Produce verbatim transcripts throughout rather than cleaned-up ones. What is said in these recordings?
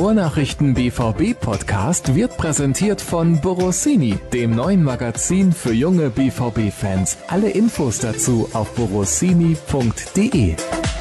Ruhrnachrichten B V B-Podcast wird präsentiert von Borossini, dem neuen Magazin für junge B V B-Fans. Alle Infos dazu auf borossini punkt de.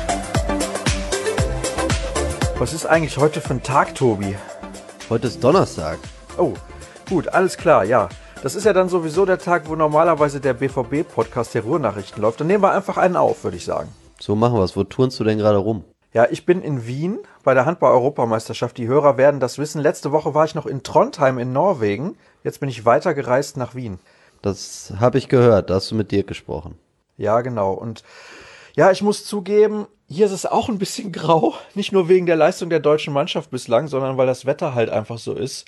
Was ist eigentlich heute für ein Tag, Tobi? Heute ist Donnerstag. Oh, gut, alles klar, ja. Das ist ja dann sowieso der Tag, wo normalerweise der B V B-Podcast der Ruhrnachrichten läuft. Dann nehmen wir einfach einen auf, würde ich sagen. So machen wir es. Wo turnst du denn gerade rum? Ja, ich bin in Wien bei der Handball-Europameisterschaft. Die Hörer werden das wissen. Letzte Woche war ich noch in Trondheim in Norwegen. Jetzt bin ich weitergereist nach Wien. Das habe ich gehört. Da hast du mit Dirk gesprochen. Ja, genau. Und ja, ich muss zugeben, hier ist es auch ein bisschen grau. Nicht nur wegen der Leistung der deutschen Mannschaft bislang, sondern weil das Wetter halt einfach so ist.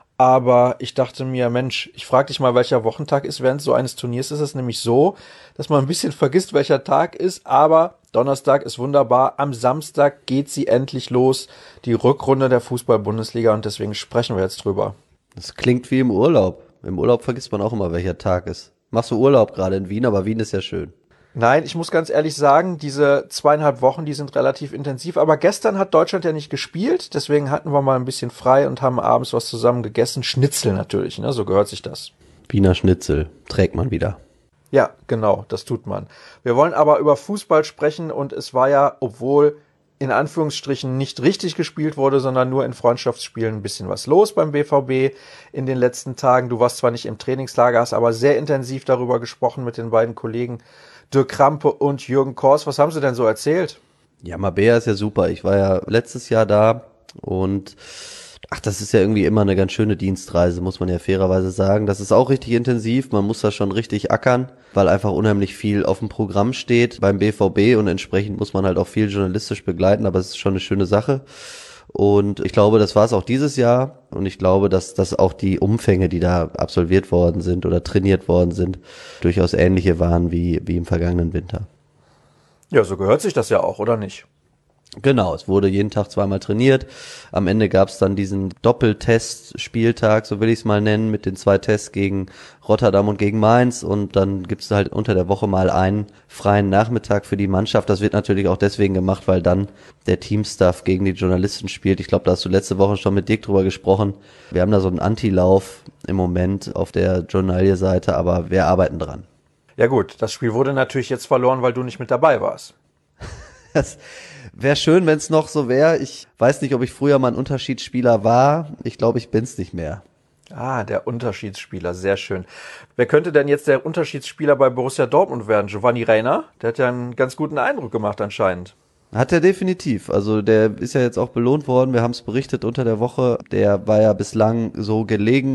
Aber ich dachte mir, Mensch, ich frage dich mal, welcher Wochentag ist. Während so eines Turniers ist es nämlich so, dass man ein bisschen vergisst, welcher Tag ist. Aber Donnerstag ist wunderbar. Am Samstag geht sie endlich los, die Rückrunde der Fußball-Bundesliga. Und deswegen sprechen wir jetzt drüber. Das klingt wie im Urlaub. Im Urlaub vergisst man auch immer, welcher Tag ist. Machst du Urlaub gerade in Wien, aber Wien ist ja schön. Nein, ich muss ganz ehrlich sagen, diese zweieinhalb Wochen, die sind relativ intensiv. Aber gestern hat Deutschland ja nicht gespielt, deswegen hatten wir mal ein bisschen frei und haben abends was zusammen gegessen. Schnitzel natürlich, ne? So gehört sich das. Wiener Schnitzel trägt man wieder. Ja, genau, das tut man. Wir wollen aber über Fußball sprechen und es war ja, obwohl in Anführungsstrichen nicht richtig gespielt wurde, sondern nur in Freundschaftsspielen ein bisschen was los beim B V B in den letzten Tagen. Du warst zwar nicht im Trainingslager, hast aber sehr intensiv darüber gesprochen mit den beiden Kollegen Dirk Krampe und Jürgen Kors. Was haben sie denn so erzählt? Ja, Mabea ist ja super. Ich war ja letztes Jahr da und ach, das ist ja irgendwie immer eine ganz schöne Dienstreise, muss man ja fairerweise sagen. Das ist auch richtig intensiv. Man muss da schon richtig ackern, weil einfach unheimlich viel auf dem Programm steht beim B V B und entsprechend muss man halt auch viel journalistisch begleiten, aber es ist schon eine schöne Sache. Und ich glaube, das war es auch dieses Jahr. Und ich glaube, dass, dass auch die Umfänge, die da absolviert worden sind oder trainiert worden sind, durchaus ähnliche waren wie, wie im vergangenen Winter. Ja, so gehört sich das ja auch, oder nicht? Genau, es wurde jeden Tag zweimal trainiert. Am Ende gab es dann diesen Doppeltest-Spieltag, so will ich es mal nennen, mit den zwei Tests gegen Rotterdam und gegen Mainz. Und dann gibt es halt unter der Woche mal einen freien Nachmittag für die Mannschaft. Das wird natürlich auch deswegen gemacht, weil dann der Teamstaff gegen die Journalisten spielt. Ich glaube, da hast du letzte Woche schon mit Dirk drüber gesprochen. Wir haben da so einen Antilauf im Moment auf der Journalie-Seite, aber wir arbeiten dran. Ja gut, das Spiel wurde natürlich jetzt verloren, weil du nicht mit dabei warst. Das wäre schön, wenn es noch so wäre. Ich weiß nicht, ob ich früher mal ein Unterschiedsspieler war. Ich glaube, ich bin's nicht mehr. Ah, der Unterschiedsspieler, sehr schön. Wer könnte denn jetzt der Unterschiedsspieler bei Borussia Dortmund werden? Giovanni Reina? Der hat ja einen ganz guten Eindruck gemacht anscheinend. Hat er definitiv. Also der ist ja jetzt auch belohnt worden. Wir haben es berichtet unter der Woche. Der war ja bislang so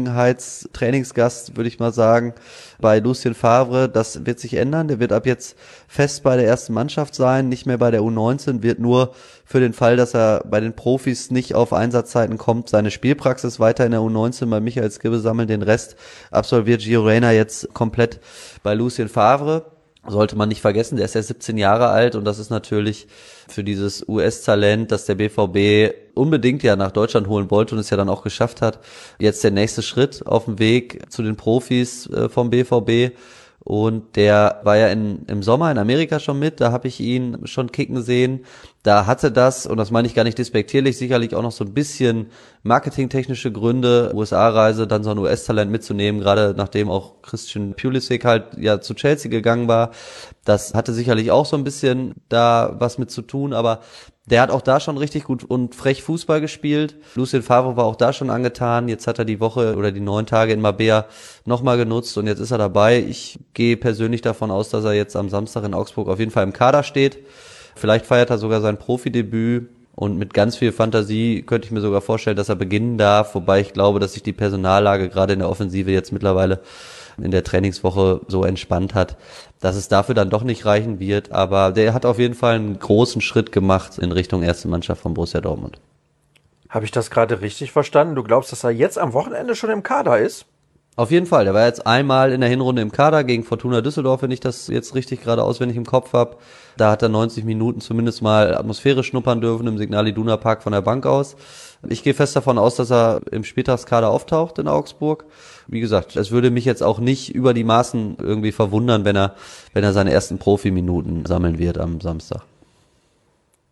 Gelegenheitstrainingsgast, würde ich mal sagen, bei Lucien Favre. Das wird sich ändern. Der wird ab jetzt fest bei der ersten Mannschaft sein, nicht mehr bei der U neunzehn, wird nur für den Fall, dass er bei den Profis nicht auf Einsatzzeiten kommt, seine Spielpraxis weiter in der U neunzehn bei Michael Skibbe sammeln. Den Rest absolviert Gio Reyna jetzt komplett bei Lucien Favre. Sollte man nicht vergessen, der ist ja siebzehn Jahre alt und das ist natürlich für dieses U S-Talent, das der B V B unbedingt ja nach Deutschland holen wollte und es ja dann auch geschafft hat, jetzt der nächste Schritt auf dem Weg zu den Profis äh, vom B V B. Und der war ja in, im Sommer in Amerika schon mit, da habe ich ihn schon kicken sehen. Da hatte das, und das meine ich gar nicht despektierlich, sicherlich auch noch so ein bisschen marketingtechnische Gründe, U S A-Reise, dann so ein U S-Talent mitzunehmen, gerade nachdem auch Christian Pulisic halt ja zu Chelsea gegangen war. Das hatte sicherlich auch so ein bisschen da was mit zu tun, aber der hat auch da schon richtig gut und frech Fußball gespielt. Lucien Favre war auch da schon angetan. Jetzt hat er die Woche oder die neun Tage in Mabea nochmal genutzt und jetzt ist er dabei. Ich gehe persönlich davon aus, dass er jetzt am Samstag in Augsburg auf jeden Fall im Kader steht. Vielleicht feiert er sogar sein Profidebüt und mit ganz viel Fantasie könnte ich mir sogar vorstellen, dass er beginnen darf. Wobei ich glaube, dass sich die Personallage gerade in der Offensive jetzt mittlerweile in der Trainingswoche so entspannt hat, dass es dafür dann doch nicht reichen wird. Aber der hat auf jeden Fall einen großen Schritt gemacht in Richtung erste Mannschaft von Borussia Dortmund. Habe ich das gerade richtig verstanden? Du glaubst, dass er jetzt am Wochenende schon im Kader ist? Auf jeden Fall. Der war jetzt einmal in der Hinrunde im Kader gegen Fortuna Düsseldorf, wenn ich das jetzt richtig gerade auswendig im Kopf habe. Da hat er neunzig Minuten zumindest mal Atmosphäre schnuppern dürfen im Signal Iduna Park von der Bank aus. Ich gehe fest davon aus, dass er im Spieltagskader auftaucht in Augsburg. Wie gesagt, es würde mich jetzt auch nicht über die Maßen irgendwie verwundern, wenn er, wenn er seine ersten Profiminuten sammeln wird am Samstag.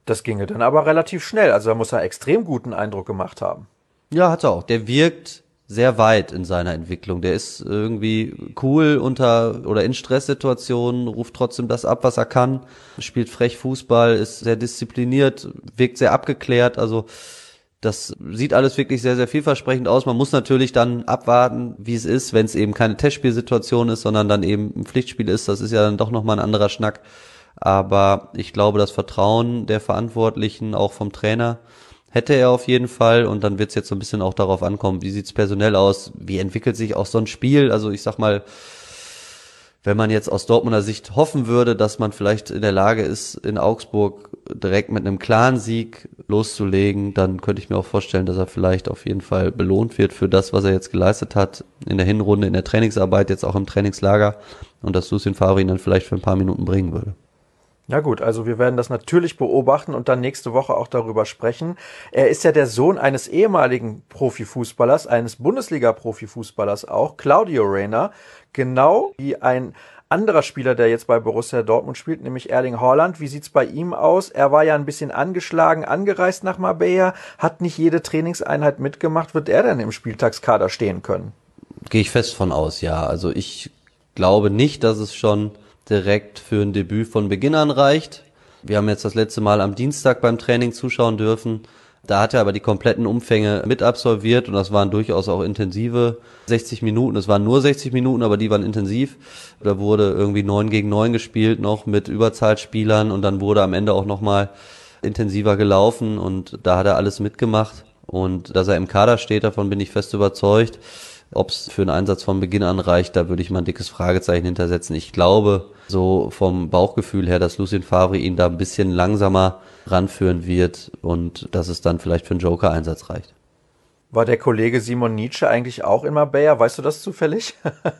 Das ginge dann aber relativ schnell. Also da muss er extrem guten Eindruck gemacht haben. Ja, hat er auch. Der wirkt sehr weit in seiner Entwicklung. Der ist irgendwie cool unter oder in Stresssituationen, ruft trotzdem das ab, was er kann, spielt frech Fußball, ist sehr diszipliniert, wirkt sehr abgeklärt. Also das sieht alles wirklich sehr, sehr vielversprechend aus. Man muss natürlich dann abwarten, wie es ist, wenn es eben keine Testspielsituation ist, sondern dann eben ein Pflichtspiel ist. Das ist ja dann doch nochmal ein anderer Schnack. Aber ich glaube, das Vertrauen der Verantwortlichen, auch vom Trainer, hätte er auf jeden Fall. Und dann wird es jetzt so ein bisschen auch darauf ankommen, wie sieht's personell aus, wie entwickelt sich auch so ein Spiel. Also ich sag mal, wenn man jetzt aus Dortmunder Sicht hoffen würde, dass man vielleicht in der Lage ist, in Augsburg direkt mit einem klaren Sieg loszulegen, dann könnte ich mir auch vorstellen, dass er vielleicht auf jeden Fall belohnt wird für das, was er jetzt geleistet hat in der Hinrunde, in der Trainingsarbeit, jetzt auch im Trainingslager, und dass Lucien Favre ihn dann vielleicht für ein paar Minuten bringen würde. Ja gut, also wir werden das natürlich beobachten und dann nächste Woche auch darüber sprechen. Er ist ja der Sohn eines ehemaligen Profifußballers, eines Bundesliga-Profifußballers auch, Claudio Reyna, genau wie ein anderer Spieler, der jetzt bei Borussia Dortmund spielt, nämlich Erling Haaland. Wie sieht's bei ihm aus? Er war ja ein bisschen angeschlagen, angereist nach Marbella, hat nicht jede Trainingseinheit mitgemacht. Wird er denn im Spieltagskader stehen können? Gehe ich fest von aus, ja. Also ich glaube nicht, dass es schon direkt für ein Debüt von Beginn an reicht. Wir haben jetzt das letzte Mal am Dienstag beim Training zuschauen dürfen. Da hat er aber die kompletten Umfänge mit absolviert und das waren durchaus auch intensive sechzig Minuten. Es waren nur sechzig Minuten, aber die waren intensiv. Da wurde irgendwie neun gegen neun gespielt, noch mit Überzahlspielern, und dann wurde am Ende auch nochmal intensiver gelaufen und da hat er alles mitgemacht. Und dass er im Kader steht, davon bin ich fest überzeugt. Ob es für einen Einsatz von Beginn an reicht, da würde ich mal ein dickes Fragezeichen hintersetzen. Ich glaube, so vom Bauchgefühl her, dass Lucien Favre ihn da ein bisschen langsamer ranführen wird und dass es dann vielleicht für einen Joker-Einsatz reicht. War der Kollege Simon Nietzsche eigentlich auch in Marbella? Weißt du das zufällig?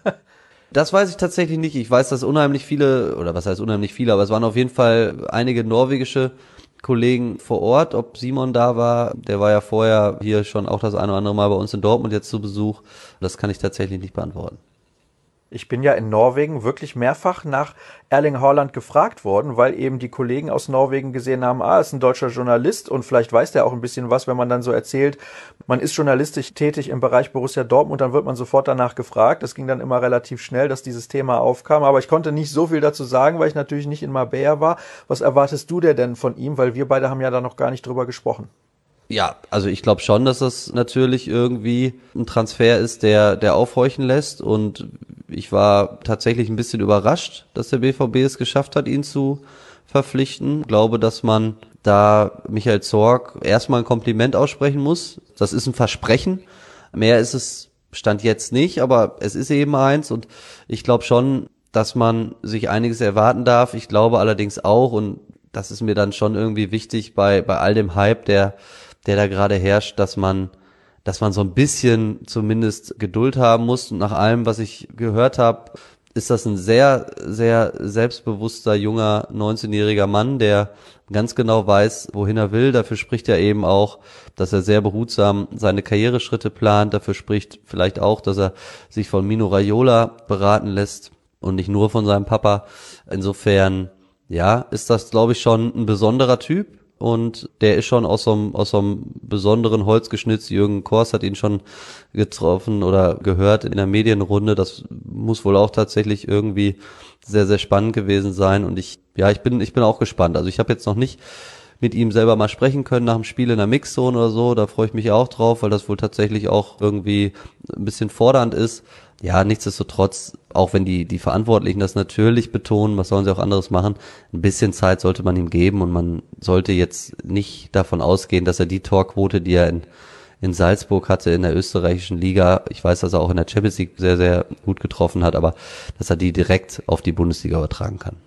Das weiß ich tatsächlich nicht. Ich weiß, dass unheimlich viele, oder was heißt unheimlich viele, aber es waren auf jeden Fall einige norwegische Kollegen vor Ort. Ob Simon da war, der war ja vorher hier schon auch das eine oder andere Mal bei uns in Dortmund jetzt zu Besuch. Das kann ich tatsächlich nicht beantworten. Ich bin ja in Norwegen wirklich mehrfach nach Erling Haaland gefragt worden, weil eben die Kollegen aus Norwegen gesehen haben, ah, ist ein deutscher Journalist und vielleicht weiß der auch ein bisschen was, wenn man dann so erzählt, man ist journalistisch tätig im Bereich Borussia Dortmund, dann wird man sofort danach gefragt. Das ging dann immer relativ schnell, dass dieses Thema aufkam, aber ich konnte nicht so viel dazu sagen, weil ich natürlich nicht in Marbella war. Was erwartest du denn von ihm? Weil wir beide haben ja da noch gar nicht drüber gesprochen. Ja, also ich glaube schon, dass das natürlich irgendwie ein Transfer ist, der der aufhorchen lässt, und ich war tatsächlich ein bisschen überrascht, dass der B V B es geschafft hat, ihn zu verpflichten. Ich glaube, dass man da Michael Zorc erstmal ein Kompliment aussprechen muss. Das ist ein Versprechen. Mehr ist es Stand jetzt nicht, aber es ist eben eins, und ich glaube schon, dass man sich einiges erwarten darf. Ich glaube allerdings auch, und das ist mir dann schon irgendwie wichtig bei bei all dem Hype, der der da gerade herrscht, dass man, dass man so ein bisschen zumindest Geduld haben muss. Und nach allem, was ich gehört habe, ist das ein sehr, sehr selbstbewusster, junger, neunzehnjähriger Mann, der ganz genau weiß, wohin er will. Dafür spricht er eben auch, dass er sehr behutsam seine Karriereschritte plant. Dafür spricht vielleicht auch, dass er sich von Mino Raiola beraten lässt und nicht nur von seinem Papa. Insofern, ja, ist das, glaube ich, schon ein besonderer Typ. Und der ist schon aus so einem, aus so einem besonderen Holz geschnitzt. Jürgen Kors hat ihn schon getroffen oder gehört in der Medienrunde. Das muss wohl auch tatsächlich irgendwie sehr, sehr spannend gewesen sein. Und ich, ja, ich bin, ich bin auch gespannt. Also ich habe jetzt noch nicht mit ihm selber mal sprechen können nach dem Spiel in der Mixzone oder so. Da freue ich mich auch drauf, weil das wohl tatsächlich auch irgendwie ein bisschen fordernd ist. Ja, nichtsdestotrotz, auch wenn die die Verantwortlichen das natürlich betonen, was sollen sie auch anderes machen, ein bisschen Zeit sollte man ihm geben, und man sollte jetzt nicht davon ausgehen, dass er die Torquote, die er in in Salzburg hatte, in der österreichischen Liga, ich weiß, dass er auch in der Champions League sehr, sehr gut getroffen hat, aber dass er die direkt auf die Bundesliga übertragen kann.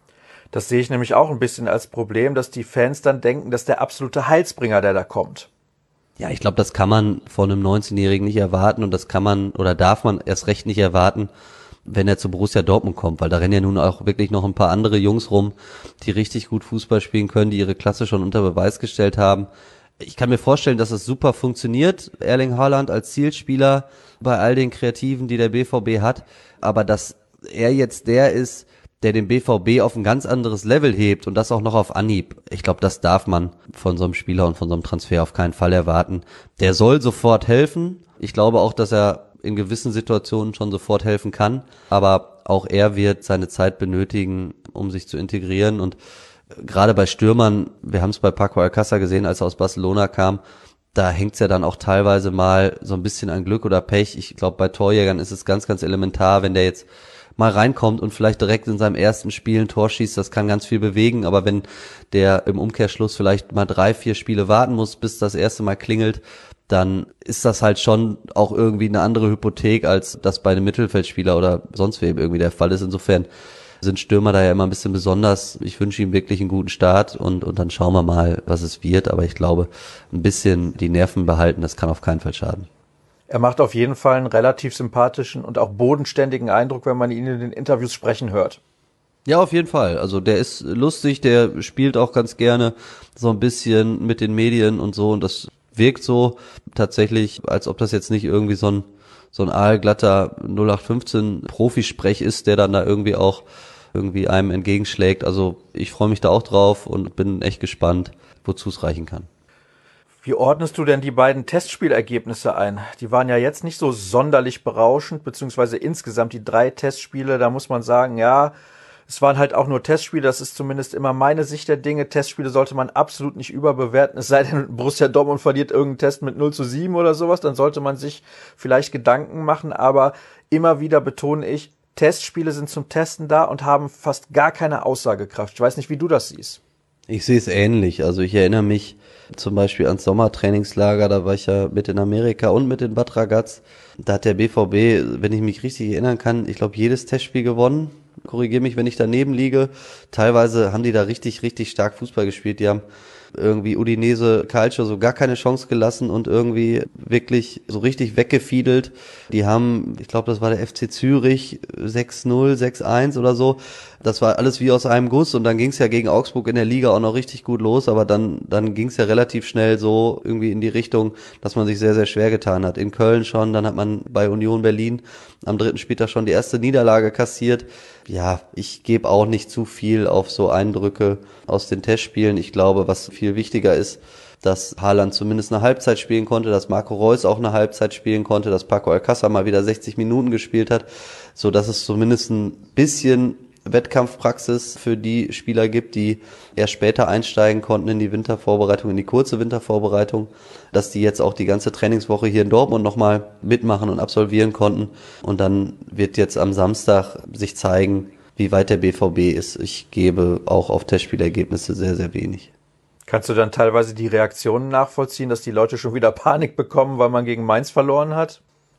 Das sehe ich nämlich auch ein bisschen als Problem, dass die Fans dann denken, dass der absolute Heilsbringer, der da kommt. Ja, ich glaube, das kann man von einem neunzehnjährigen nicht erwarten, und das kann man oder darf man erst recht nicht erwarten, wenn er zu Borussia Dortmund kommt, weil da rennen ja nun auch wirklich noch ein paar andere Jungs rum, die richtig gut Fußball spielen können, die ihre Klasse schon unter Beweis gestellt haben. Ich kann mir vorstellen, dass es super funktioniert, Erling Haaland als Zielspieler bei all den Kreativen, die der B V B hat, aber dass er jetzt der ist, der den B V B auf ein ganz anderes Level hebt und das auch noch auf Anhieb. Ich glaube, das darf man von so einem Spieler und von so einem Transfer auf keinen Fall erwarten. Der soll sofort helfen. Ich glaube auch, dass er in gewissen Situationen schon sofort helfen kann, aber auch er wird seine Zeit benötigen, um sich zu integrieren. Und gerade bei Stürmern, wir haben es bei Paco Alcácer gesehen, als er aus Barcelona kam, da hängt's ja dann auch teilweise mal so ein bisschen an Glück oder Pech. Ich glaube, bei Torjägern ist es ganz, ganz elementar, wenn der jetzt mal reinkommt und vielleicht direkt in seinem ersten Spiel ein Tor schießt, das kann ganz viel bewegen, aber wenn der im Umkehrschluss vielleicht mal drei, vier Spiele warten muss, bis das erste Mal klingelt, dann ist das halt schon auch irgendwie eine andere Hypothek, als das bei einem Mittelfeldspieler oder sonst wem irgendwie der Fall ist. Insofern sind Stürmer da ja immer ein bisschen besonders. Ich wünsche ihm wirklich einen guten Start und, und dann schauen wir mal, was es wird. Aber ich glaube, ein bisschen die Nerven behalten, das kann auf keinen Fall schaden. Er macht auf jeden Fall einen relativ sympathischen und auch bodenständigen Eindruck, wenn man ihn in den Interviews sprechen hört. Ja, auf jeden Fall. Also der ist lustig, der spielt auch ganz gerne so ein bisschen mit den Medien und so und das wirkt so tatsächlich, als ob das jetzt nicht irgendwie so ein so ein aalglatter null acht fünfzehn Profisprech ist, der dann da irgendwie auch irgendwie einem entgegenschlägt. Also ich freue mich da auch drauf und bin echt gespannt, wozu es reichen kann. Wie ordnest du denn die beiden Testspielergebnisse ein? Die waren ja jetzt nicht so sonderlich berauschend, beziehungsweise insgesamt die drei Testspiele, da muss man sagen, ja, es waren halt auch nur Testspiele, das ist zumindest immer meine Sicht der Dinge. Testspiele sollte man absolut nicht überbewerten, es sei denn, Borussia Dortmund verliert irgendeinen Test mit null zu sieben oder sowas, dann sollte man sich vielleicht Gedanken machen, aber immer wieder betone ich, Testspiele sind zum Testen da und haben fast gar keine Aussagekraft. Ich weiß nicht, wie du das siehst. Ich sehe es ähnlich, also ich erinnere mich zum Beispiel ans Sommertrainingslager, da war ich ja mit in Amerika und mit in Bad Ragaz, da hat der B V B, wenn ich mich richtig erinnern kann, ich glaube jedes Testspiel gewonnen. Korrigiere mich, wenn ich daneben liege. Teilweise haben die da richtig, richtig stark Fußball gespielt. Die haben irgendwie Udinese Calcio so gar keine Chance gelassen und irgendwie wirklich so richtig weggefiedelt. Die haben, ich glaube, das war der F C Zürich, sechs null, sechs eins oder so. Das war alles wie aus einem Guss und dann ging es ja gegen Augsburg in der Liga auch noch richtig gut los, aber dann dann ging es ja relativ schnell so irgendwie in die Richtung, dass man sich sehr, sehr schwer getan hat. In Köln schon, dann hat man bei Union Berlin am dritten Spieltag schon die erste Niederlage kassiert. Ja, ich gebe auch nicht zu viel auf so Eindrücke aus den Testspielen. Ich glaube, was viel wichtiger ist, dass Haaland zumindest eine Halbzeit spielen konnte, dass Marco Reus auch eine Halbzeit spielen konnte, dass Paco Alcácer mal wieder sechzig Minuten gespielt hat, so dass es zumindest ein bisschen Wettkampfpraxis für die Spieler gibt, die erst später einsteigen konnten in die Wintervorbereitung, in die kurze Wintervorbereitung, dass die jetzt auch die ganze Trainingswoche hier in Dortmund nochmal mitmachen und absolvieren konnten. Und dann wird jetzt am Samstag sich zeigen, wie weit der B V B ist. Ich gebe auch auf Testspielergebnisse sehr, sehr wenig. Kannst du dann teilweise die Reaktionen nachvollziehen, dass die Leute schon wieder Panik bekommen, weil man gegen Mainz verloren hat?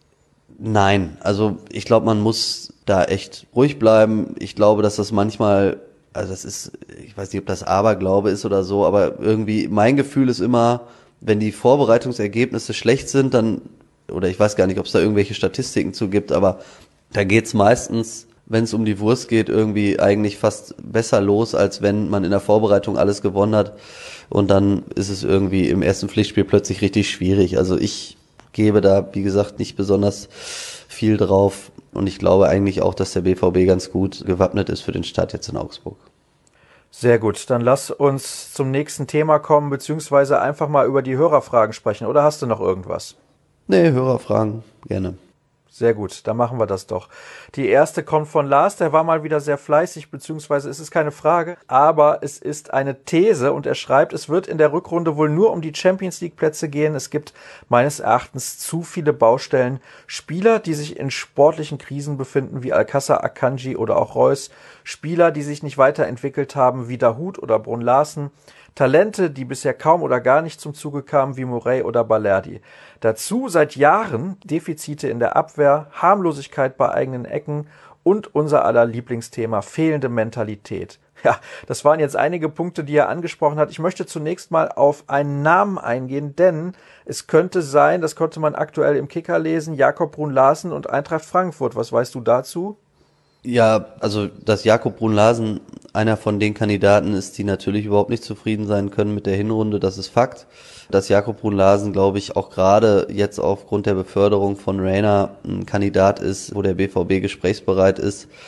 Nein, also ich glaube, man muss da echt ruhig bleiben. Ich glaube, dass das manchmal, also das ist, ich weiß nicht, ob das Aberglaube ist oder so, aber irgendwie mein Gefühl ist immer, wenn die Vorbereitungsergebnisse schlecht sind, dann, oder ich weiß gar nicht, ob es da irgendwelche Statistiken zu gibt, aber da geht's meistens, wenn es um die Wurst geht, irgendwie eigentlich fast besser los, als wenn man in der Vorbereitung alles gewonnen hat und dann ist es irgendwie im ersten Pflichtspiel plötzlich richtig schwierig. Also ich gebe da, wie gesagt, nicht besonders viel drauf und ich glaube eigentlich auch, dass der B V B ganz gut gewappnet ist für den Start jetzt in Augsburg. Sehr gut, dann lass uns zum nächsten Thema kommen, beziehungsweise einfach mal über die Hörerfragen sprechen. Oder hast du noch irgendwas? Nee, Hörerfragen, gerne. Sehr gut, dann machen wir das doch. Die erste kommt von Lars, der war mal wieder sehr fleißig, beziehungsweise es ist keine Frage, aber es ist eine These und er schreibt, es wird in der Rückrunde wohl nur um die Champions-League-Plätze gehen. Es gibt meines Erachtens zu viele Baustellen. Spieler, die sich in sportlichen Krisen befinden, wie Alcácer, Akanji oder auch Reus. Spieler, die sich nicht weiterentwickelt haben, wie Dahoud oder Brun Larsen. Talente, die bisher kaum oder gar nicht zum Zuge kamen, wie Morey oder Balerdi. Dazu seit Jahren Defizite in der Abwehr, Harmlosigkeit bei eigenen Ecken und unser aller Lieblingsthema, fehlende Mentalität. Ja, das waren jetzt einige Punkte, die er angesprochen hat. Ich möchte zunächst mal auf einen Namen eingehen, denn es könnte sein, das konnte man aktuell im Kicker lesen, Jakob Brun Larsen und Eintracht Frankfurt. Was weißt du dazu? Ja, also dass Jakob Brun Larsen einer von den Kandidaten ist, die natürlich überhaupt nicht zufrieden sein können mit der Hinrunde, das ist Fakt. Dass Jakob Brun Larsen, glaube ich, auch gerade jetzt aufgrund der Beförderung von Reina ein Kandidat ist, wo der B V B gesprächsbereit ist.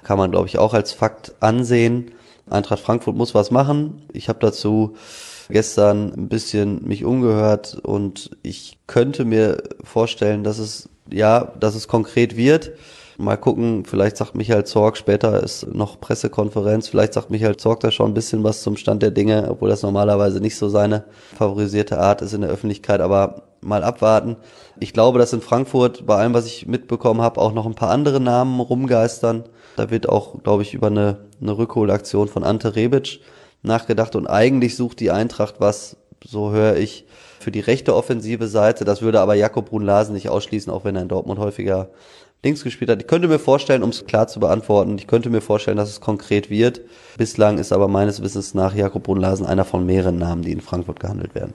kann man, glaube ich, auch als Fakt ansehen. Eintracht Frankfurt muss was machen. Ich habe dazu gestern ein bisschen mich umgehört und ich könnte mir vorstellen, dass es, ja, dass es konkret wird. Mal gucken, vielleicht sagt Michael Zorc, später ist noch Pressekonferenz, vielleicht sagt Michael Zorc da schon ein bisschen was zum Stand der Dinge, obwohl das normalerweise nicht so seine favorisierte Art ist in der Öffentlichkeit, aber mal abwarten. Ich glaube, dass in Frankfurt, bei allem, was ich mitbekommen habe, auch noch ein paar andere Namen rumgeistern. Da wird auch, glaube ich, über eine, eine Rückholaktion von Ante Rebic nachgedacht und eigentlich sucht die Eintracht was, so höre ich, für die rechte offensive Seite. Das würde aber Jakob Brun-Larsen nicht ausschließen, auch wenn er in Dortmund häufiger links gespielt hat. Ich könnte mir vorstellen, um es klar zu beantworten, ich könnte mir vorstellen, dass es konkret wird. Bislang ist aber meines Wissens nach Jakob Brun-Larsen einer von mehreren Namen, die in Frankfurt gehandelt werden.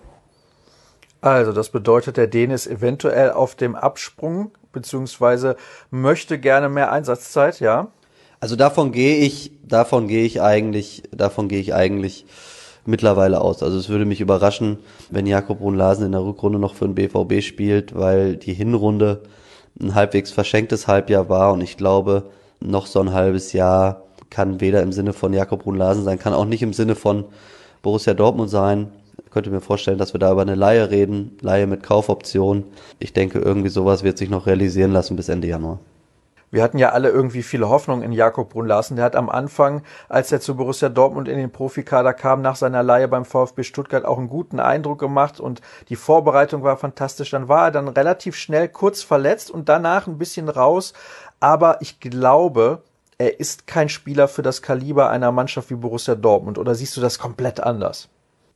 Also das bedeutet, der Däne ist eventuell auf dem Absprung, beziehungsweise möchte gerne mehr Einsatzzeit, ja? Also davon gehe ich, davon gehe ich eigentlich, davon gehe ich eigentlich mittlerweile aus. Also es würde mich überraschen, wenn Jakob Brun-Larsen in der Rückrunde noch für den B V B spielt, weil die Hinrunde ein halbwegs verschenktes Halbjahr war und ich glaube, noch so ein halbes Jahr kann weder im Sinne von Jakob Brun-Larsen sein, kann auch nicht im Sinne von Borussia Dortmund sein. Ich könnte mir vorstellen, dass wir da über eine Leihe reden, Leihe mit Kaufoption. Ich denke, irgendwie sowas wird sich noch realisieren lassen bis Ende Januar. Wir hatten ja alle irgendwie viele Hoffnung in Jakob Brun-Larsen. Der hat am Anfang, als er zu Borussia Dortmund in den Profikader kam, nach seiner Leihe beim VfB Stuttgart auch einen guten Eindruck gemacht und die Vorbereitung war fantastisch. Dann war er dann relativ schnell kurz verletzt und danach ein bisschen raus. Aber ich glaube, er ist kein Spieler für das Kaliber einer Mannschaft wie Borussia Dortmund. Oder siehst du das komplett anders?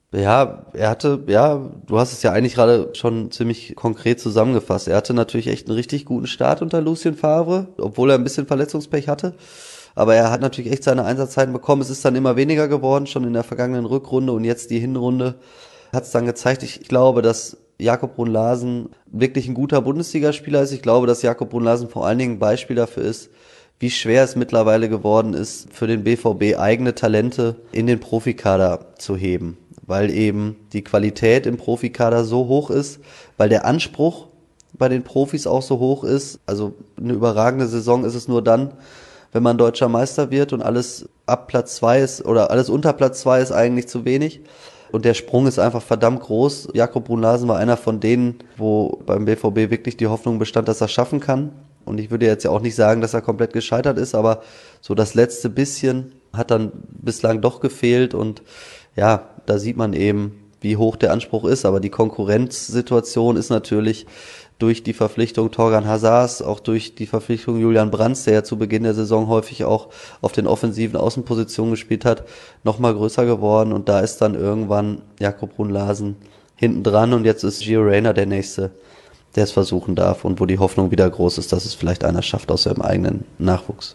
Ja, er hatte, ja, du hast es ja eigentlich gerade schon ziemlich konkret zusammengefasst. Er hatte natürlich echt einen richtig guten Start unter Lucien Favre, obwohl er ein bisschen Verletzungspech hatte. Aber er hat natürlich echt seine Einsatzzeiten bekommen. Es ist dann immer weniger geworden, schon in der vergangenen Rückrunde und jetzt die Hinrunde hat es dann gezeigt. Ich glaube, dass Jakob Brun-Larsen wirklich ein guter Bundesligaspieler ist. Ich glaube, dass Jakob Brun-Larsen vor allen Dingen ein Beispiel dafür ist, wie schwer es mittlerweile geworden ist, für den B V B eigene Talente in den Profikader zu heben. Weil eben die Qualität im Profikader so hoch ist, weil der Anspruch bei den Profis auch so hoch ist. Also eine überragende Saison ist es nur dann, wenn man deutscher Meister wird und alles ab Platz zwei ist oder alles unter Platz zwei ist eigentlich zu wenig. Und der Sprung ist einfach verdammt groß. Jakob Brun-Larsen war einer von denen, wo beim B V B wirklich die Hoffnung bestand, dass er es schaffen kann. Und ich würde jetzt ja auch nicht sagen, dass er komplett gescheitert ist, aber so das letzte bisschen hat dann bislang doch gefehlt und ja, da sieht man eben, wie hoch der Anspruch ist, aber die Konkurrenzsituation ist natürlich durch die Verpflichtung Torgan Hazards, auch durch die Verpflichtung Julian Brandt, der ja zu Beginn der Saison häufig auch auf den offensiven Außenpositionen gespielt hat, nochmal größer geworden und da ist dann irgendwann Jakob Brun-Larsen hinten dran und jetzt ist Gio Reyna der Nächste, der es versuchen darf und wo die Hoffnung wieder groß ist, dass es vielleicht einer schafft aus seinem eigenen Nachwuchs.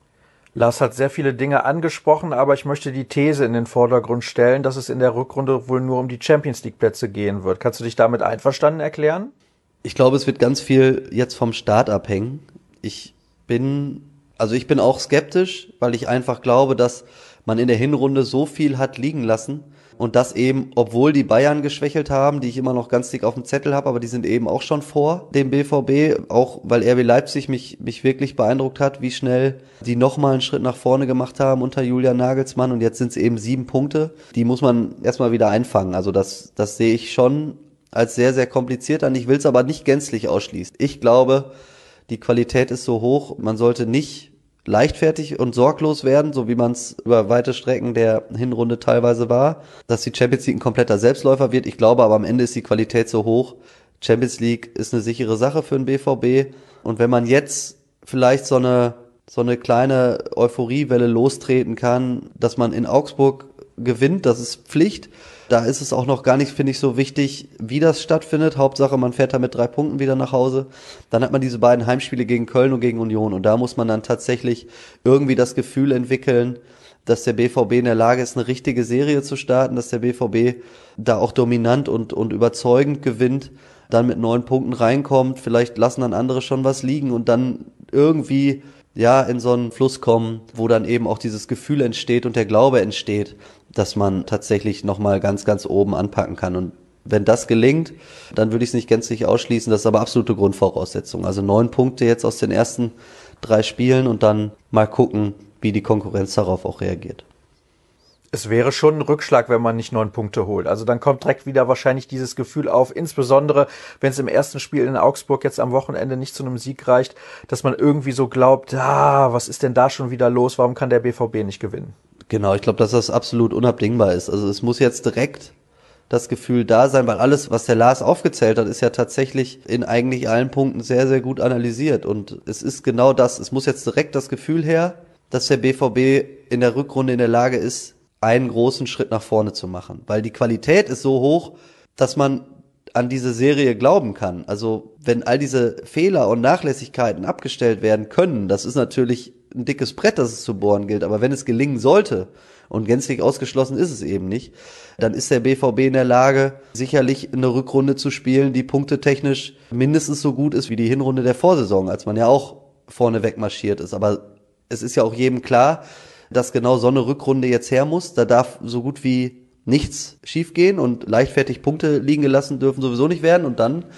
Lars hat sehr viele Dinge angesprochen, aber ich möchte die These in den Vordergrund stellen, dass es in der Rückrunde wohl nur um die Champions-League-Plätze gehen wird. Kannst du dich damit einverstanden erklären? Ich glaube, es wird ganz viel jetzt vom Start abhängen. Ich bin, also ich bin auch skeptisch, weil ich einfach glaube, dass man in der Hinrunde so viel hat liegen lassen und das eben, obwohl die Bayern geschwächelt haben, die ich immer noch ganz dick auf dem Zettel habe, aber die sind eben auch schon vor dem B V B, auch weil R B Leipzig mich mich wirklich beeindruckt hat, wie schnell die nochmal einen Schritt nach vorne gemacht haben unter Julian Nagelsmann und jetzt sind es eben sieben Punkte, die muss man erstmal wieder einfangen, also das das sehe ich schon als sehr, sehr kompliziert an, ich will es aber nicht gänzlich ausschließen. Ich glaube, die Qualität ist so hoch, man sollte nicht leichtfertig und sorglos werden, so wie man es über weite Strecken der Hinrunde teilweise war, dass die Champions League ein kompletter Selbstläufer wird. Ich glaube aber am Ende ist die Qualität so hoch. Champions League ist eine sichere Sache für den B V B und wenn man jetzt vielleicht so eine so eine kleine Euphoriewelle lostreten kann, dass man in Augsburg gewinnt, das ist Pflicht. Da ist es auch noch gar nicht, finde ich, so wichtig, wie das stattfindet. Hauptsache, man fährt da mit drei Punkten wieder nach Hause. Dann hat man diese beiden Heimspiele gegen Köln und gegen Union. Und da muss man dann tatsächlich irgendwie das Gefühl entwickeln, dass der B V B in der Lage ist, eine richtige Serie zu starten, dass der B V B da auch dominant und, und überzeugend gewinnt, dann mit neun Punkten reinkommt. Vielleicht lassen dann andere schon was liegen und dann irgendwie ja in so einen Fluss kommen, wo dann eben auch dieses Gefühl entsteht und der Glaube entsteht, dass man tatsächlich nochmal ganz, ganz oben anpacken kann. Und wenn das gelingt, dann würde ich es nicht gänzlich ausschließen. Das ist aber absolute Grundvoraussetzung. Also neun Punkte jetzt aus den ersten drei Spielen und dann mal gucken, wie die Konkurrenz darauf auch reagiert. Es wäre schon ein Rückschlag, wenn man nicht neun Punkte holt. Also dann kommt direkt wieder wahrscheinlich dieses Gefühl auf, insbesondere wenn es im ersten Spiel in Augsburg jetzt am Wochenende nicht zu einem Sieg reicht, dass man irgendwie so glaubt, ah, was ist denn da schon wieder los? Warum kann der B V B nicht gewinnen? Genau, ich glaube, dass das absolut unabdingbar ist. Also es muss jetzt direkt das Gefühl da sein, weil alles, was der Lars aufgezählt hat, ist ja tatsächlich in eigentlich allen Punkten sehr, sehr gut analysiert. Und es ist genau das, es muss jetzt direkt das Gefühl her, dass der B V B in der Rückrunde in der Lage ist, einen großen Schritt nach vorne zu machen. Weil die Qualität ist so hoch, dass man an diese Serie glauben kann. Also wenn all diese Fehler und Nachlässigkeiten abgestellt werden können, das ist natürlich ein dickes Brett, das es zu bohren gilt. Aber wenn es gelingen sollte, und gänzlich ausgeschlossen ist es eben nicht, dann ist der B V B in der Lage, sicherlich eine Rückrunde zu spielen, die punktetechnisch mindestens so gut ist wie die Hinrunde der Vorsaison, als man ja auch vorne wegmarschiert ist. Aber es ist ja auch jedem klar, dass genau so eine Rückrunde jetzt her muss. Da darf so gut wie nichts schiefgehen und leichtfertig Punkte liegen gelassen dürfen sowieso nicht werden. Und dann,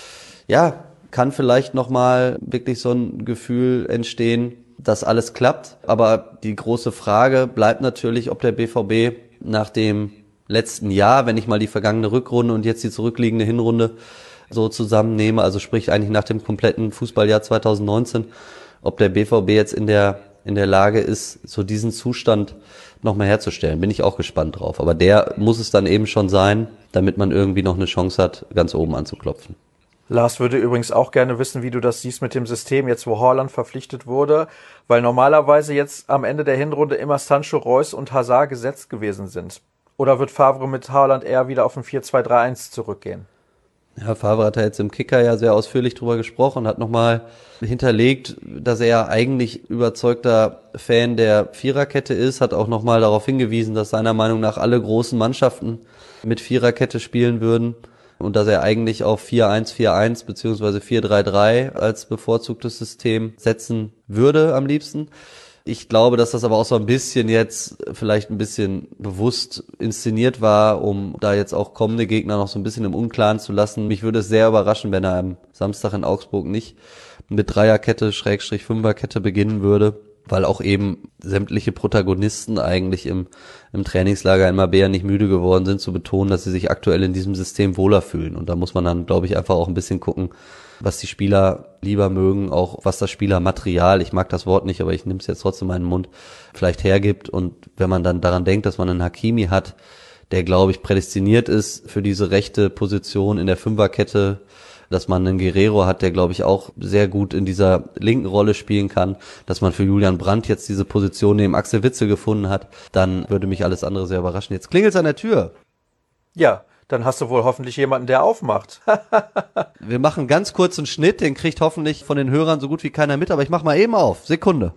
ja, kann vielleicht nochmal wirklich so ein Gefühl entstehen, dass alles klappt. Aber die große Frage bleibt natürlich, ob der B V B nach dem letzten Jahr, wenn ich mal die vergangene Rückrunde und jetzt die zurückliegende Hinrunde so zusammennehme, also sprich eigentlich nach dem kompletten Fußballjahr zwanzig neunzehn, ob der B V B jetzt in der in der Lage ist, so diesen Zustand nochmal herzustellen. Bin ich auch gespannt drauf. Aber der muss es dann eben schon sein, damit man irgendwie noch eine Chance hat, ganz oben anzuklopfen. Lars würde übrigens auch gerne wissen, wie du das siehst mit dem System, jetzt wo Haaland verpflichtet wurde, weil normalerweise jetzt am Ende der Hinrunde immer Sancho, Reus und Hazard gesetzt gewesen sind. Oder wird Favre mit Haaland eher wieder auf ein vier zwei drei eins zurückgehen? Ja, Favre hat ja jetzt im Kicker ja sehr ausführlich drüber gesprochen, hat nochmal hinterlegt, dass er eigentlich überzeugter Fan der Viererkette ist, hat auch nochmal darauf hingewiesen, dass seiner Meinung nach alle großen Mannschaften mit Viererkette spielen würden und dass er eigentlich auf vier eins vier eins beziehungsweise vier drei drei als bevorzugtes System setzen würde am liebsten. Ich glaube, dass das aber auch so ein bisschen jetzt vielleicht ein bisschen bewusst inszeniert war, um da jetzt auch kommende Gegner noch so ein bisschen im Unklaren zu lassen. Mich würde es sehr überraschen, wenn er am Samstag in Augsburg nicht mit Dreierkette, Schrägstrich Fünferkette beginnen würde, weil auch eben sämtliche Protagonisten eigentlich im, im Trainingslager in Marbella nicht müde geworden sind zu betonen, dass sie sich aktuell in diesem System wohler fühlen. Und da muss man dann, glaube ich, einfach auch ein bisschen gucken, was die Spieler lieber mögen, auch was das Spielermaterial, ich mag das Wort nicht, aber ich nehme es jetzt trotzdem in meinen Mund, vielleicht hergibt. Und wenn man dann daran denkt, dass man einen Hakimi hat, der, glaube ich, prädestiniert ist für diese rechte Position in der Fünferkette, dass man einen Guerrero hat, der, glaube ich, auch sehr gut in dieser linken Rolle spielen kann, dass man für Julian Brandt jetzt diese Position neben Axel Witsel gefunden hat, dann würde mich alles andere sehr überraschen. Jetzt klingelt's an der Tür. Ja, dann hast du wohl hoffentlich jemanden, der aufmacht. Wir machen ganz kurz einen Schnitt, den kriegt hoffentlich von den Hörern so gut wie keiner mit, aber ich mach mal eben auf. Sekunde.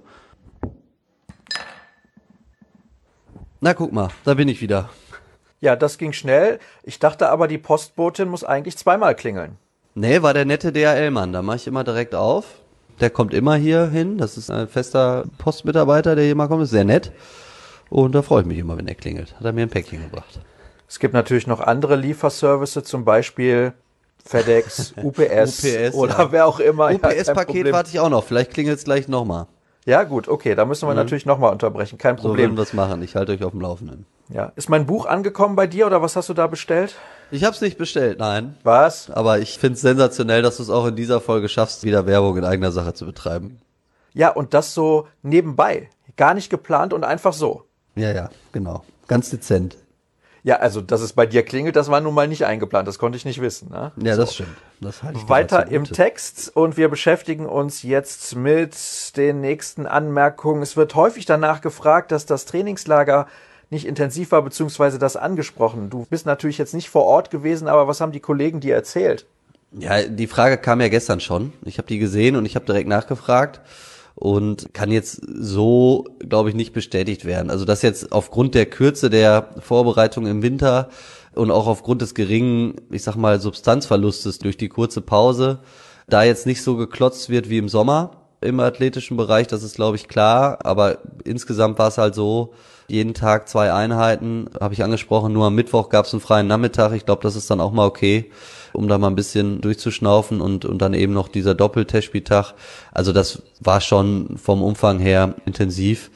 Na, guck mal, da bin ich wieder. Ja, das ging schnell. Ich dachte aber, die Postbotin muss eigentlich zweimal klingeln. Nee, war der nette D H L-Mann, da mache ich immer direkt auf. Der kommt immer hier hin, das ist ein fester Postmitarbeiter, der hier mal kommt, ist sehr nett. Und da freue ich mich immer, wenn er klingelt. Hat er mir ein Päckchen gebracht. Es gibt natürlich noch andere Lieferservice, zum Beispiel FedEx, U P S, U P S oder ja. Wer auch immer. U P S-Paket ja, warte ich auch noch, vielleicht klingelt es gleich nochmal. Ja gut, okay, da müssen wir mhm. natürlich nochmal unterbrechen, kein Problem. So würden wir es machen, ich halte euch auf dem Laufenden. Ja, ist mein Buch angekommen bei dir oder was hast du da bestellt? Ich habe es nicht bestellt, nein. Was? Aber ich finde es sensationell, dass du es auch in dieser Folge schaffst, wieder Werbung in eigener Sache zu betreiben. Ja, und das so nebenbei, gar nicht geplant und einfach so. Ja, ja, genau, ganz dezent. Ja, also, dass es bei dir klingelt, das war nun mal nicht eingeplant, das konnte ich nicht wissen. Ne? Ja, so. Das stimmt. Das halte ich Weiter im Text und wir beschäftigen uns jetzt mit den nächsten Anmerkungen. Es wird häufig danach gefragt, dass das Trainingslager nicht intensiv war, beziehungsweise das angesprochen. Du bist natürlich jetzt nicht vor Ort gewesen, aber was haben die Kollegen dir erzählt? Ja, die Frage kam ja gestern schon. Ich habe die gesehen und ich habe direkt nachgefragt. Und kann jetzt so, glaube ich, nicht bestätigt werden. Also dass jetzt aufgrund der Kürze der Vorbereitung im Winter und auch aufgrund des geringen, ich sag mal, Substanzverlustes durch die kurze Pause, da jetzt nicht so geklotzt wird wie im Sommer im athletischen Bereich, das ist, glaube ich, klar. Aber insgesamt war es halt so, jeden Tag zwei Einheiten, habe ich angesprochen, nur am Mittwoch gab es einen freien Nachmittag. Ich glaube, das ist dann auch mal okay, um da mal ein bisschen durchzuschnaufen und und dann eben noch dieser Doppeltestspieltag. Also das war schon vom Umfang her intensiv.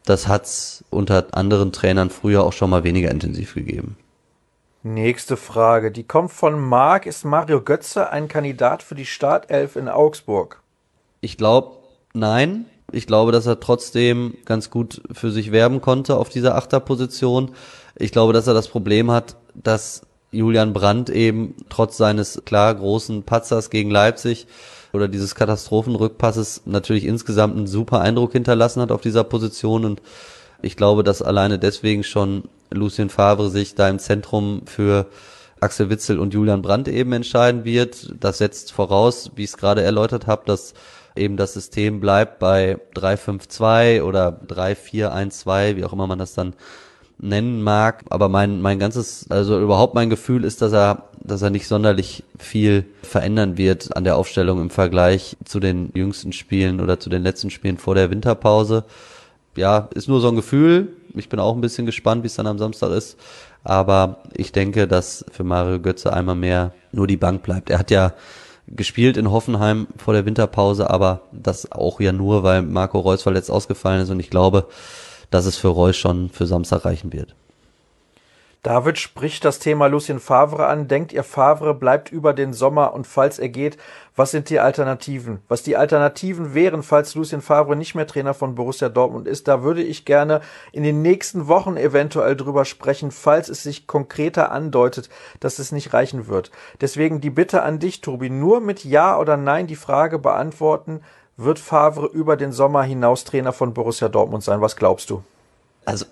das hat's unter anderen Trainern früher auch schon mal weniger intensiv gegeben. Nächste Frage, die kommt von Marc. Ist Mario Götze ein Kandidat für die Startelf in Augsburg? Ich glaube, nein. Ich glaube, dass er trotzdem ganz gut für sich werben konnte auf dieser Achterposition. Ich glaube, dass er das Problem hat, dass Julian Brandt eben trotz seines klar großen Patzers gegen Leipzig oder dieses Katastrophenrückpasses natürlich insgesamt einen super Eindruck hinterlassen hat auf dieser Position, und ich glaube, dass alleine deswegen schon Lucien Favre sich da im Zentrum für Axel Witsel und Julian Brandt eben entscheiden wird. Das setzt voraus, wie ich es gerade erläutert habe, dass eben das System bleibt bei drei fünf zwei oder drei vier eins zwei, wie auch immer man das dann nennen mag. Aber mein mein ganzes, also überhaupt mein Gefühl ist, dass er dass er nicht sonderlich viel verändern wird an der Aufstellung im Vergleich zu den jüngsten Spielen oder zu den letzten Spielen vor der Winterpause. Ja, ist nur so ein Gefühl. Ich bin auch ein bisschen gespannt, wie es dann am Samstag ist. Aber ich denke, dass für Mario Götze einmal mehr nur die Bank bleibt. Er hat ja gespielt in Hoffenheim vor der Winterpause, aber das auch ja nur, weil Marco Reus verletzt ausgefallen ist, und ich glaube, dass es für Reus schon für Samstag reichen wird. David spricht das Thema Lucien Favre an. Denkt ihr, Favre bleibt über den Sommer, und falls er geht, was sind die Alternativen? Was die Alternativen wären, falls Lucien Favre nicht mehr Trainer von Borussia Dortmund ist, da würde ich gerne in den nächsten Wochen eventuell drüber sprechen, falls es sich konkreter andeutet, dass es nicht reichen wird. Deswegen die Bitte an dich, Tobi, nur mit Ja oder Nein die Frage beantworten: Wird Favre über den Sommer hinaus Trainer von Borussia Dortmund sein? Was glaubst du? Also,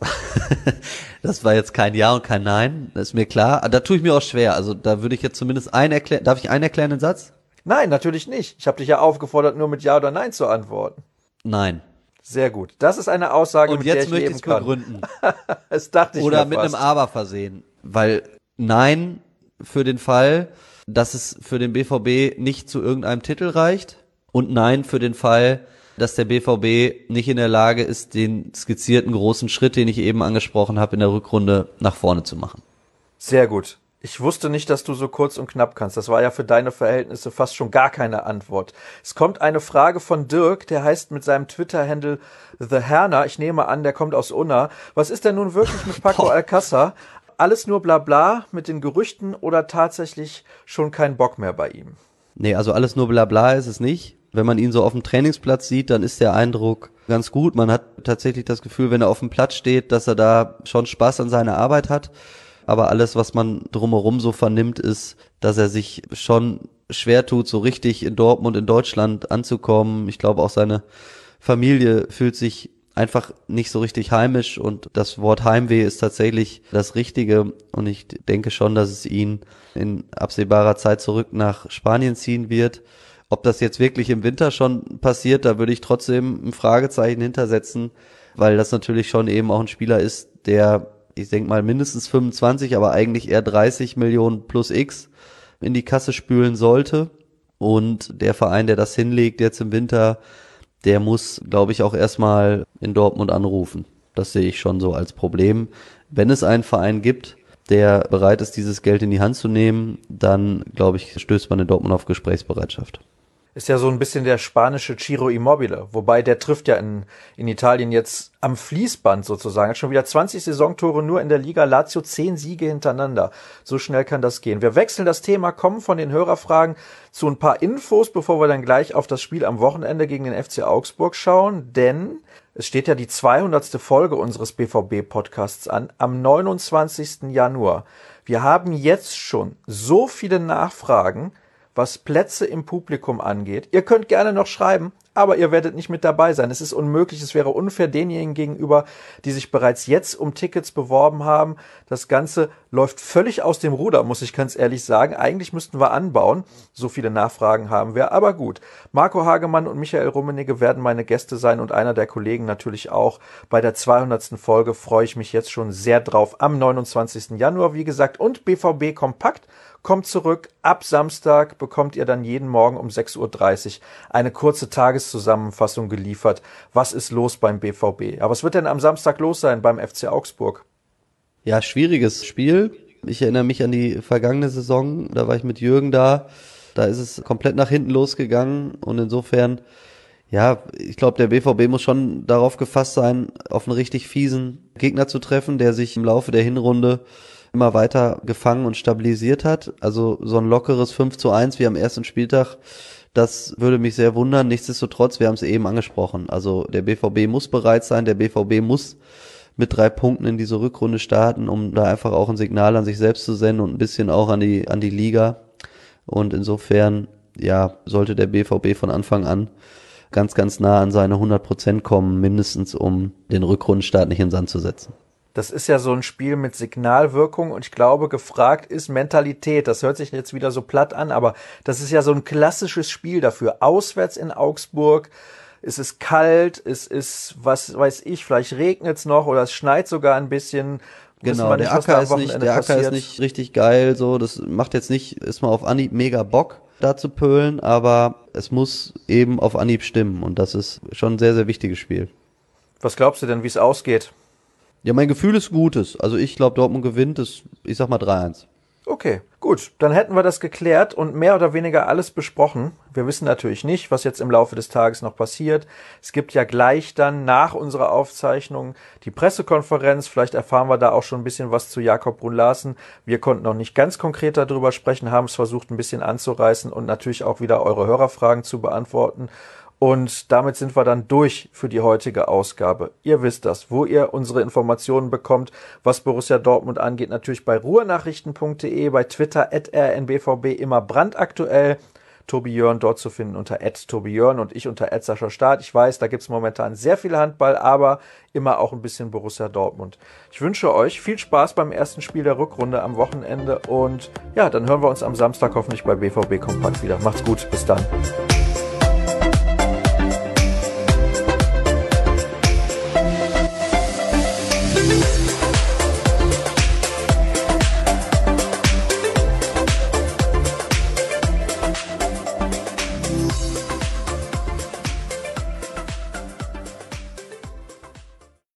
das war jetzt kein Ja und kein Nein, das ist mir klar. Da tue ich mir auch schwer. Also, da würde ich jetzt zumindest einen erklären. Darf ich einen erklärenden Satz? Nein, natürlich nicht. Ich habe dich ja aufgefordert, nur mit Ja oder Nein zu antworten. Nein. Sehr gut. Das ist eine Aussage, und mit der jetzt ich möchte leben ich es kann. begründen. Das dachte ich Oder mir mit fast. einem Aber versehen. Weil Nein für den Fall, dass es für den B V B nicht zu irgendeinem Titel reicht, und Nein für den Fall, dass der B V B nicht in der Lage ist, den skizzierten großen Schritt, den ich eben angesprochen habe, in der Rückrunde nach vorne zu machen. Sehr gut. Ich wusste nicht, dass du so kurz und knapp kannst. Das war ja für deine Verhältnisse fast schon gar keine Antwort. Es kommt eine Frage von Dirk, der heißt mit seinem Twitter-Handle The Herner. Ich nehme an, der kommt aus Unna. Was ist denn nun wirklich mit Paco Alcázar? Alles nur Blabla mit den Gerüchten oder tatsächlich schon kein Bock mehr bei ihm? Nee, also alles nur Blabla ist es nicht. Wenn man ihn so auf dem Trainingsplatz sieht, dann ist der Eindruck ganz gut. Man hat tatsächlich das Gefühl, wenn er auf dem Platz steht, dass er da schon Spaß an seiner Arbeit hat. Aber alles, was man drumherum so vernimmt, ist, dass er sich schon schwer tut, so richtig in Dortmund, in Deutschland anzukommen. Ich glaube, auch seine Familie fühlt sich einfach nicht so richtig heimisch, und das Wort Heimweh ist tatsächlich das Richtige, und ich denke schon, dass es ihn in absehbarer Zeit zurück nach Spanien ziehen wird. Ob das jetzt wirklich im Winter schon passiert, da würde ich trotzdem ein Fragezeichen hintersetzen, weil das natürlich schon eben auch ein Spieler ist, der, ich denke mal, mindestens fünfundzwanzig, aber eigentlich eher dreißig Millionen plus X in die Kasse spülen sollte. Und der Verein, der das hinlegt jetzt im Winter, der muss, glaube ich, auch erstmal in Dortmund anrufen. Das sehe ich schon so als Problem. Wenn es einen Verein gibt, der bereit ist, dieses Geld in die Hand zu nehmen, dann, glaube ich, stößt man in Dortmund auf Gesprächsbereitschaft. Ist ja so ein bisschen der spanische Ciro Immobile, wobei der trifft ja in, in Italien jetzt am Fließband sozusagen. Hat schon wieder zwanzig Saisontore nur in der Liga, Lazio zehn Siege hintereinander. So schnell kann das gehen. Wir wechseln das Thema, kommen von den Hörerfragen zu ein paar Infos, bevor wir dann gleich auf das Spiel am Wochenende gegen den F C Augsburg schauen, denn es steht ja die zweihundertste Folge unseres B V B-Podcasts an, am neunundzwanzigsten Januar. Wir haben jetzt schon so viele Nachfragen, was Plätze im Publikum angeht. Ihr könnt gerne noch schreiben, aber ihr werdet nicht mit dabei sein. Es ist unmöglich, es wäre unfair denjenigen gegenüber, die sich bereits jetzt um Tickets beworben haben. Das Ganze läuft völlig aus dem Ruder, muss ich ganz ehrlich sagen. Eigentlich müssten wir anbauen, so viele Nachfragen haben wir, aber gut. Marco Hagemann und Michael Rummenigge werden meine Gäste sein und einer der Kollegen natürlich auch. Bei der zweihundertsten Folge freue ich mich jetzt schon sehr drauf. Am neunundzwanzigsten Januar, wie gesagt, und B V B Kompakt kommt zurück. Ab Samstag bekommt ihr dann jeden Morgen um sechs Uhr dreißig eine kurze Tageszusammenfassung geliefert. Was ist los beim B V B? Aber was wird denn am Samstag los sein beim F C Augsburg? Ja, schwieriges Spiel. Ich erinnere mich an die vergangene Saison, da war ich mit Jürgen da. Da ist es komplett nach hinten losgegangen, und insofern, Ja, ich glaube, der B V B muss schon darauf gefasst sein, auf einen richtig fiesen Gegner zu treffen, der sich im Laufe der Hinrunde immer weiter gefangen und stabilisiert hat. Also so ein lockeres fünf zu eins wie am ersten Spieltag, das würde mich sehr wundern. Nichtsdestotrotz, wir haben es eben angesprochen, also der B V B muss bereit sein, der B V B muss mit drei Punkten in diese Rückrunde starten, um da einfach auch ein Signal an sich selbst zu senden und ein bisschen auch an die an die Liga. Und insofern, ja, sollte der B V B von Anfang an ganz, ganz nah an seine hundert Prozent kommen, mindestens, um den Rückrundenstart nicht in den Sand zu setzen. Das ist ja so ein Spiel mit Signalwirkung und ich glaube, gefragt ist Mentalität. Das hört sich jetzt wieder so platt an, aber das ist ja so ein klassisches Spiel dafür. Auswärts in Augsburg, es ist kalt, es ist, was weiß ich, vielleicht regnet es noch oder es schneit sogar ein bisschen. Genau, der Acker ist nicht, der Acker ist nicht richtig geil, so, das macht jetzt nicht, ist mal auf Anhieb mega Bock, da zu pölen, aber es muss eben auf Anhieb stimmen und das ist schon ein sehr, sehr wichtiges Spiel. Was glaubst du denn, wie es ausgeht? Ja, mein Gefühl ist gutes, also ich glaube, Dortmund gewinnt, das, ich sag mal drei eins. Okay, gut, dann hätten wir das geklärt und mehr oder weniger alles besprochen. Wir wissen natürlich nicht, was jetzt im Laufe des Tages noch passiert. Es gibt ja gleich dann nach unserer Aufzeichnung die Pressekonferenz. Vielleicht erfahren wir da auch schon ein bisschen was zu Jakob Brun-Larsen. Wir konnten noch nicht ganz konkret darüber sprechen, haben es versucht ein bisschen anzureißen und natürlich auch wieder eure Hörerfragen zu beantworten. Und damit sind wir dann durch für die heutige Ausgabe. Ihr wisst das, wo ihr unsere Informationen bekommt, was Borussia Dortmund angeht, natürlich bei ruhrnachrichten punkt de, bei Twitter at r n b v b immer brandaktuell. Tobi Jörn dort zu finden unter at Tobi Jörn und ich unter at Sascha Staat. Ich weiß, da gibt's momentan sehr viel Handball, aber immer auch ein bisschen Borussia Dortmund. Ich wünsche euch viel Spaß beim ersten Spiel der Rückrunde am Wochenende und ja, dann hören wir uns am Samstag hoffentlich bei B V B Kompakt wieder. Macht's gut, bis dann.